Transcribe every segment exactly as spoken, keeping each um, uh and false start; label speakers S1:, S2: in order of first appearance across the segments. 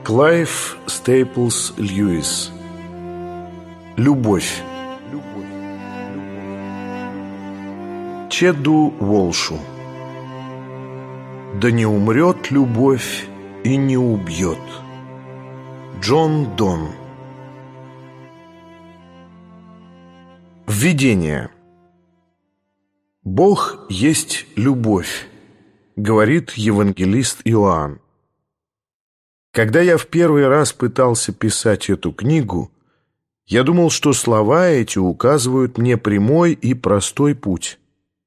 S1: Клайв Стейплс Льюис. Любовь. Чеду Уолшу. Да не умрет любовь и не убьет. Джон Донн. Введение. Бог есть любовь, говорит евангелист Иоанн. Когда я в первый раз пытался писать эту книгу, я думал, что слова эти указывают мне прямой и простой путь.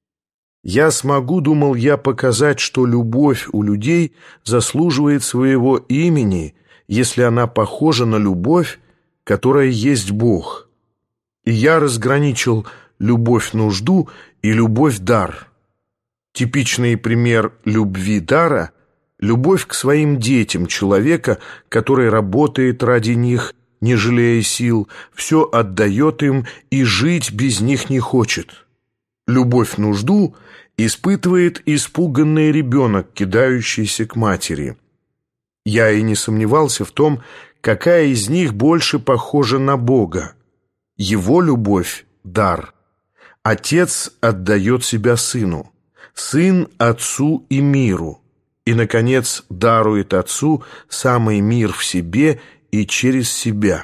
S1: Я смогу, думал я, показать, что любовь у людей заслуживает своего имени, если она похожа на любовь, которая есть Бог. И я разграничил любовь-нужду и любовь-дар. Типичный пример любви-дара — любовь к своим детям человека, который работает ради них, не жалея сил, все отдает им и жить без них не хочет. Любовь-нужду испытывает испуганный ребенок, кидающийся к матери. Я и не сомневался в том, какая из них больше похожа на Бога. Его любовь — дар. Отец отдает себя сыну, сын — отцу и миру. И, наконец, дарует Отцу самый мир в себе и через себя.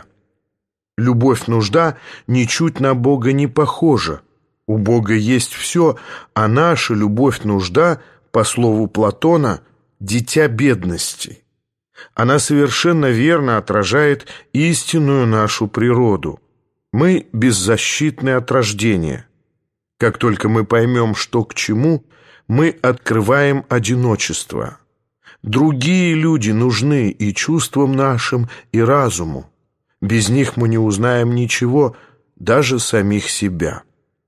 S1: Любовь-нужда ничуть на Бога не похожа. У Бога есть все, а наша любовь-нужда, по слову Платона, дитя бедности. Она совершенно верно отражает истинную нашу природу. Мы беззащитны от рождения. Как только мы поймем, что к чему, мы открываем одиночество. Другие люди нужны и чувствам нашим, и разуму. Без них мы не узнаем ничего, даже самих себя.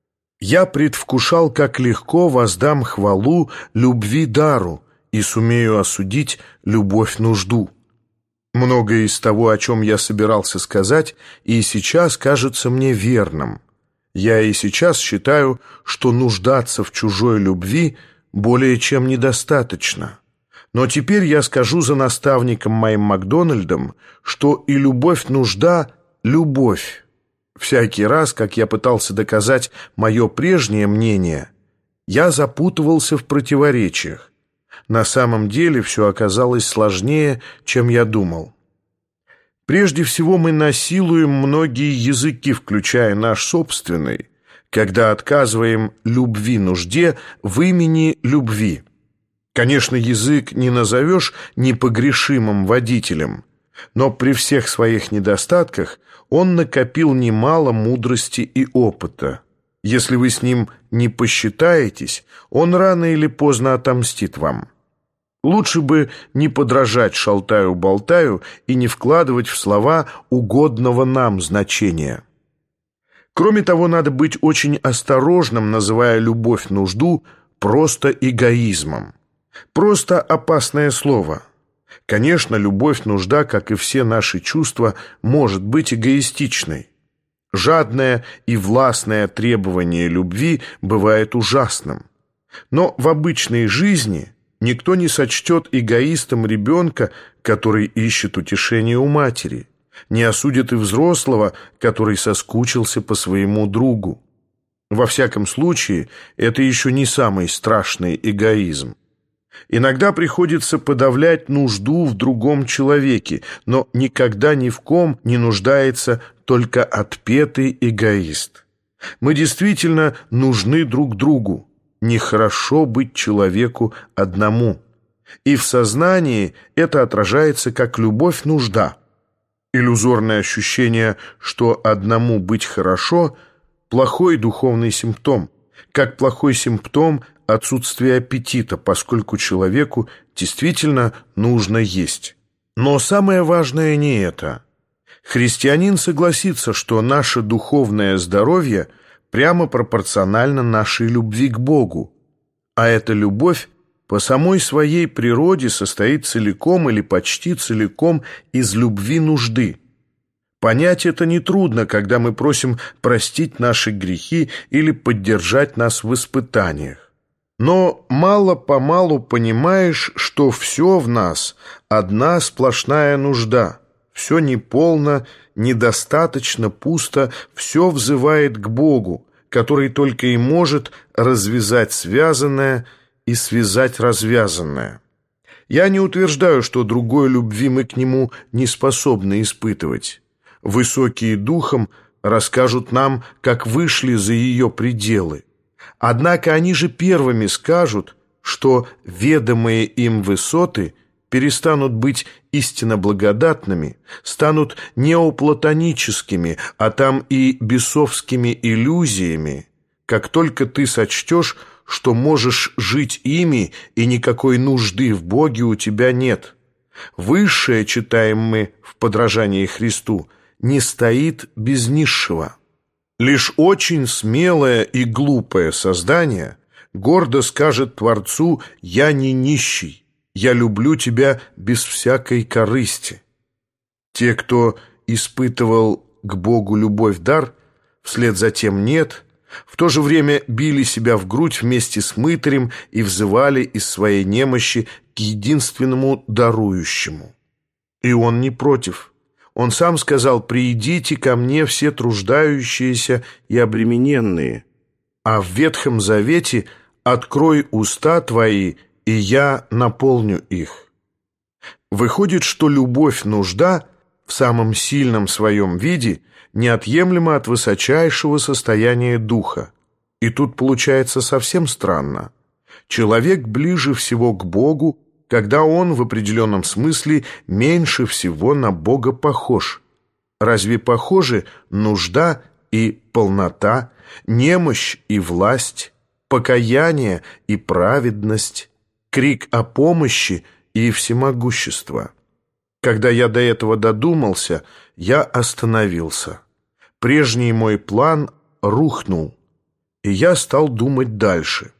S1: Я предвкушал, как легко воздам хвалу любви-дару и сумею осудить любовь-нужду. Многое из того, о чем я собирался сказать, и сейчас кажется мне верным. Я и сейчас считаю, что нуждаться в чужой любви более чем недостаточно. Но теперь я скажу за наставником моим Макдональдом, что и любовь-нужда — любовь. Всякий раз, как я пытался доказать мое прежнее мнение, я запутывался в противоречиях. На самом деле все оказалось сложнее, чем я думал. Прежде всего, мы насилуем многие языки, включая наш собственный, когда отказываем любви-нужде в имени любви. Конечно, язык не назовешь непогрешимым водителем, но при всех своих недостатках он накопил немало мудрости и опыта. Если вы с ним не посчитаетесь, он рано или поздно отомстит вам. Лучше бы не подражать шалтаю-болтаю и не вкладывать в слова угодного нам значения. Кроме того, надо быть очень осторожным, называя любовь-нужду просто эгоизмом. Просто опасное слово. Конечно, любовь-нужда, как и все наши чувства, может быть эгоистичной. Жадное и властное требование любви бывает ужасным. Но в обычной жизни никто не сочтет эгоистом ребенка, который ищет утешения у матери, не осудит и взрослого, который соскучился по своему другу. Во всяком случае, это еще не самый страшный эгоизм. Иногда приходится подавлять нужду в другом человеке, но никогда ни в ком не нуждается только отпетый эгоист. Мы действительно нужны друг другу. Нехорошо быть человеку одному. И в сознании это отражается как любовь-нужда. Иллюзорное ощущение, что одному быть хорошо – плохой духовный симптом, как плохой симптом отсутствие аппетита, поскольку человеку действительно нужно есть. Но самое важное не это. Христианин согласится, что наше духовное здоровье прямо пропорционально нашей любви к Богу, а эта любовь по самой своей природе состоит целиком или почти целиком из любви-нужды. Понять это нетрудно, когда мы просим простить наши грехи или поддержать нас в испытаниях. Но мало-помалу понимаешь, что все в нас одна сплошная нужда, все неполно, недостаточно, пусто, все взывает к Богу, который только и может развязать связанное и связать развязанное. Я не утверждаю, что другой любви мы к Нему не способны испытывать. Высокие духом расскажут нам, как вышли за ее пределы. Однако они же первыми скажут, что ведомые им высоты перестанут быть истинно благодатными, станут неоплатоническими, а там и бесовскими иллюзиями, как только ты сочтешь, что можешь жить ими, и никакой нужды в Боге у тебя нет. Высшее, читаем мы в подражании Христу, не стоит без низшего. Лишь очень смелое и глупое создание гордо скажет Творцу: «Я не нищий, я люблю тебя без всякой корысти». Те, кто испытывал к Богу любовь-дар, вслед за тем «нет», в то же время били себя в грудь вместе с мытарем и взывали из своей немощи к единственному дарующему. И он не против. Он сам сказал: «Приидите ко мне все труждающиеся и обремененные». А в Ветхом Завете: «Открой уста твои, и я наполню их». Выходит, что любовь-нужда в самом сильном своем виде неотъемлема от высочайшего состояния духа. И тут получается совсем странно. Человек ближе всего к Богу, когда он в определенном смысле меньше всего на Бога похож. Разве похожи нужда и полнота, немощь и власть, покаяние и праведность, крик о помощи и всемогущество? Когда я до этого додумался, я остановился. Прежний мой план рухнул, и я стал думать дальше.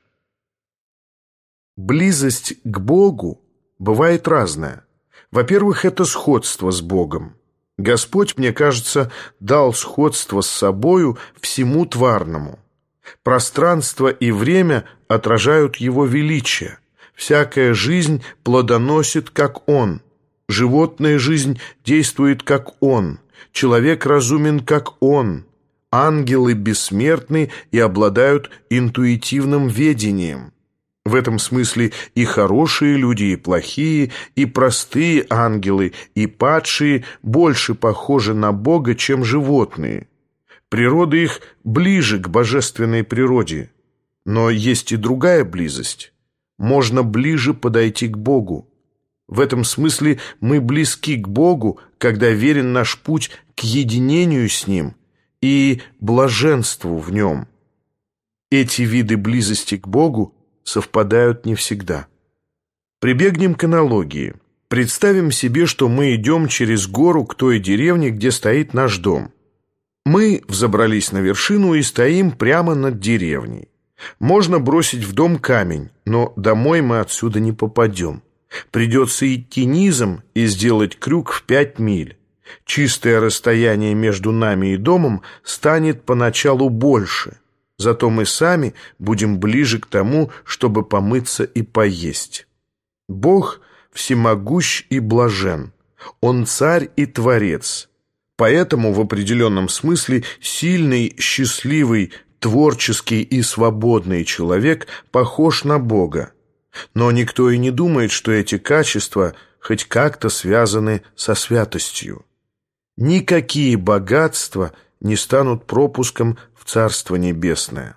S1: Близость к Богу бывает разная. Во-первых, это сходство с Богом. Господь, мне кажется, дал сходство с собою всему тварному. Пространство и время отражают Его величие. Всякая жизнь плодоносит, как Он. Животная жизнь действует, как Он. Человек разумен, как Он. Ангелы бессмертны и обладают интуитивным ведением. В этом смысле и хорошие люди, и плохие, и простые ангелы, и падшие больше похожи на Бога, чем животные. Природа их ближе к божественной природе. Но есть и другая близость. Можно ближе подойти к Богу. В этом смысле мы близки к Богу, когда верен наш путь к единению с Ним и блаженству в Нем. Эти виды близости к Богу совпадают не всегда. Прибегнем к аналогии. Представим себе, что мы идем через гору к той деревне, где стоит наш дом. Мы взобрались на вершину и стоим прямо над деревней. Можно бросить в дом камень, но домой мы отсюда не попадем. Придется идти низом и сделать крюк в пять миль. Чистое расстояние между нами и домом станет поначалу больше, зато мы сами будем ближе к тому, чтобы помыться и поесть. Бог всемогущ и блажен, Он царь и творец. Поэтому в определенном смысле сильный, счастливый, творческий и свободный человек похож на Бога. Но никто и не думает, что эти качества хоть как-то связаны со святостью. Никакие богатства не станут пропуском в Царство Небесное.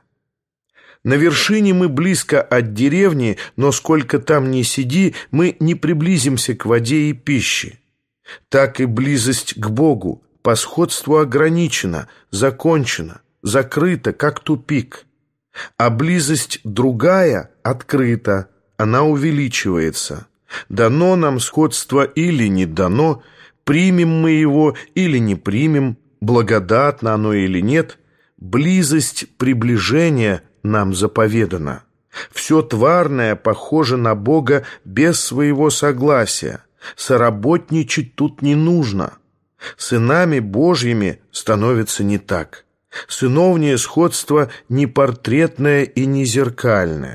S1: На вершине мы близко от деревни, но сколько там ни сиди, мы не приблизимся к воде и пище. Так и близость к Богу по сходству ограничена, закончена, закрыта, как тупик. А близость другая открыта, она увеличивается. Дано нам сходство или не дано, примем мы его или не примем, благодатно оно или нет, близость приближения нам заповедана. Все тварное похоже на Бога без своего согласия. Соработничать тут не нужно. Сынами Божьими становится не так. Сыновнее сходство не портретное и не зеркальное.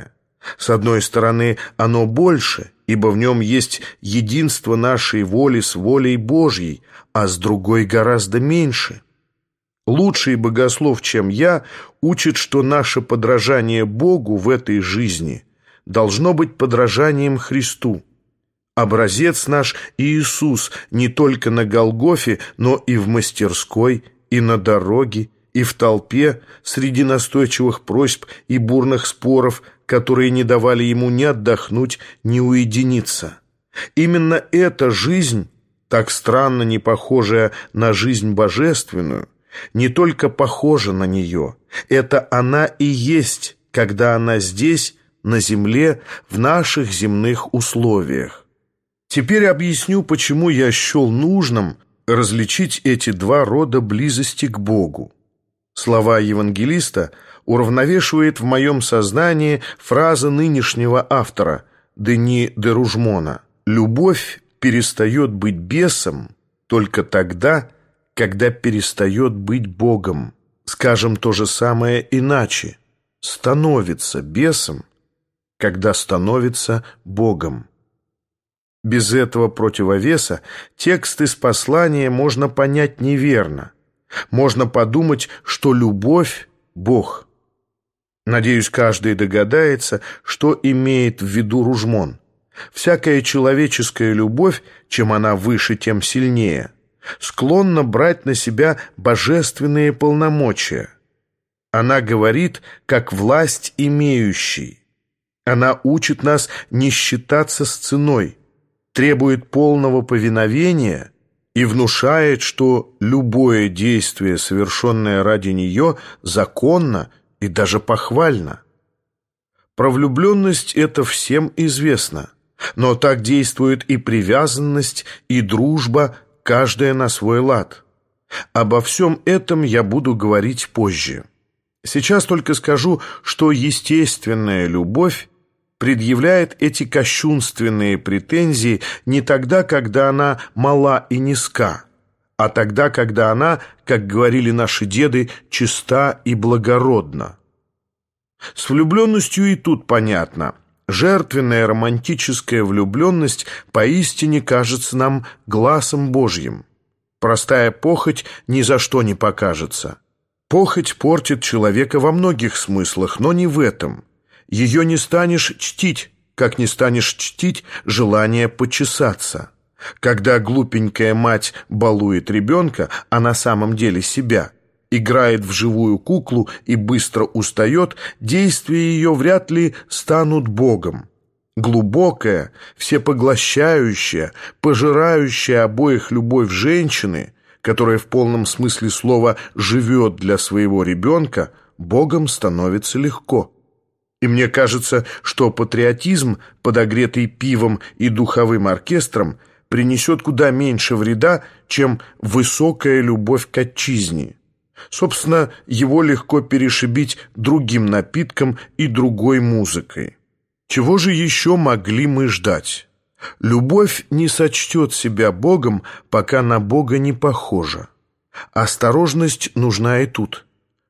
S1: С одной стороны, оно больше, ибо в нем есть единство нашей воли с волей Божьей, а с другой гораздо меньше. Лучший богослов, чем я, учит, что наше подражание Богу в этой жизни должно быть подражанием Христу. Образец наш Иисус не только на Голгофе, но и в мастерской, и на дороге, и в толпе, среди настойчивых просьб и бурных споров, которые не давали ему ни отдохнуть, ни уединиться. Именно эта жизнь, так странно не похожая на жизнь божественную, не только похожа на нее, это она и есть, когда она здесь, на земле, в наших земных условиях. Теперь объясню, почему я счел нужным различить эти два рода близости к Богу. Слова евангелиста уравновешивает в моем сознании фраза нынешнего автора Дени де Ружмона: «Любовь перестает быть бесом только тогда, когда перестает быть Богом». Скажем то же самое иначе: становится бесом, когда становится Богом. Без этого противовеса текст из послания можно понять неверно. Можно подумать, что любовь – Бог. Надеюсь, каждый догадается, что имеет в виду Ружмон. Всякая человеческая любовь, чем она выше, тем сильнее, склонна брать на себя божественные полномочия. Она говорит, как власть имеющий. Она учит нас не считаться с ценой, требует полного повиновения и внушает, что любое действие, совершенное ради нее, законно и даже похвально. Про влюбленность это всем известно, но так действует и привязанность, и дружба, каждая на свой лад. Обо всем этом я буду говорить позже. Сейчас только скажу, что естественная любовь предъявляет эти кощунственные претензии не тогда, когда она мала и низка, а тогда, когда она, как говорили наши деды, чиста и благородна. С влюбленностью и тут понятно. Жертвенная романтическая влюбленность поистине кажется нам гласом Божьим. Простая похоть ни за что не покажется. Похоть портит человека во многих смыслах, но не в этом. Ее не станешь чтить, как не станешь чтить желание почесаться. Когда глупенькая мать балует ребенка, а на самом деле себя, играет в живую куклу и быстро устает, действия ее вряд ли станут Богом. Глубокая, всепоглощающая, пожирающая обоих любовь женщины, которая в полном смысле слова живет для своего ребенка, Богом становится легко. И мне кажется, что патриотизм, подогретый пивом и духовым оркестром, принесет куда меньше вреда, чем высокая любовь к отчизне. Собственно, его легко перешибить другим напитком и другой музыкой. Чего же еще могли мы ждать? Любовь не сочтет себя Богом, пока на Бога не похожа. Осторожность нужна и тут.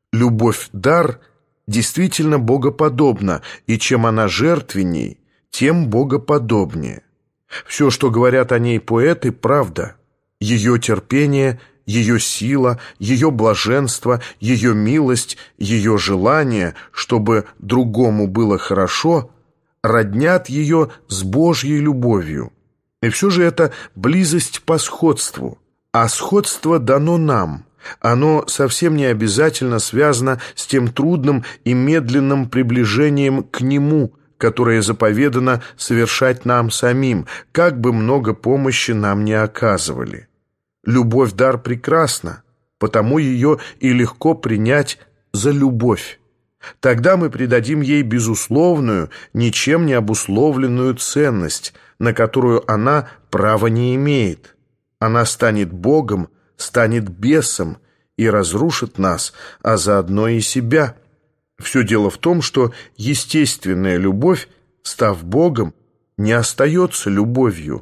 S1: Любовь-дар действительно богоподобна, и чем она жертвенней, тем богоподобнее. Все, что говорят о ней поэты, правда. Ее терпение, ее сила, ее блаженство, ее милость, ее желание, чтобы другому было хорошо, роднят ее с Божьей любовью. И все же это близость по сходству, а сходство дано нам. Оно совсем не обязательно связано с тем трудным и медленным приближением к Нему, которое заповедано совершать нам самим, как бы много помощи нам не оказывали. Любовь – дар прекрасна, потому ее и легко принять за любовь. Тогда мы придадим ей безусловную, ничем не обусловленную ценность, на которую она права не имеет. Она станет Богом, станет бесом и разрушит нас, а заодно и себя. Все дело в том, что естественная любовь, став Богом, не остается любовью.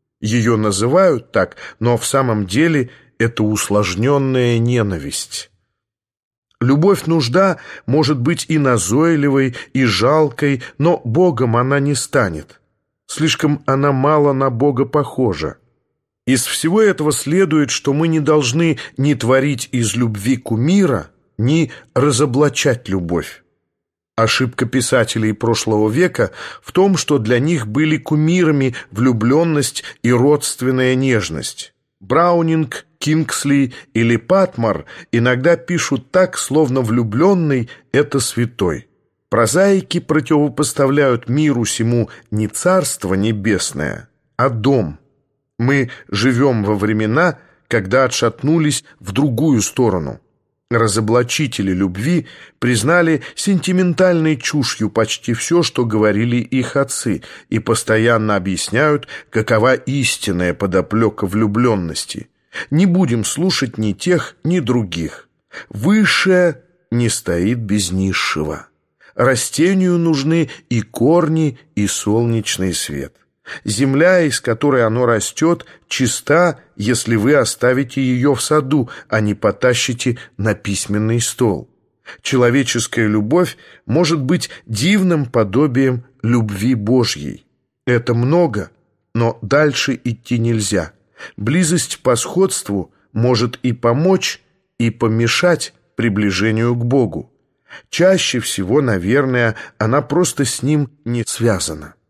S1: Ее называют так, но в самом деле это усложненная ненависть. Любовь-нужда может быть и назойливой, и жалкой, но Богом она не станет. Слишком она мало на Бога похожа. Из всего этого следует, что мы не должны ни творить из любви кумира, ни разоблачать любовь. Ошибка писателей прошлого века в том, что для них были кумирами влюбленность и родственная нежность. Браунинг, Кингсли или Патмор иногда пишут так, словно влюбленный — это святой. Прозаики противопоставляют миру сему не царство небесное, а дом. Мы живем во времена, когда отшатнулись в другую сторону. Разоблачители любви признали сентиментальной чушью почти все, что говорили их отцы, и постоянно объясняют, какова истинная подоплека влюбленности. Не будем слушать ни тех, ни других. Высшее не стоит без низшего. Растению нужны и корни, и солнечный свет. Земля, из которой оно растет, чиста, если вы оставите ее в саду, а не потащите на письменный стол. Человеческая любовь может быть дивным подобием любви Божьей. Это много, но дальше идти нельзя. Близость по сходству может и помочь, и помешать приближению к Богу. Чаще всего, наверное, она просто с Ним не связана.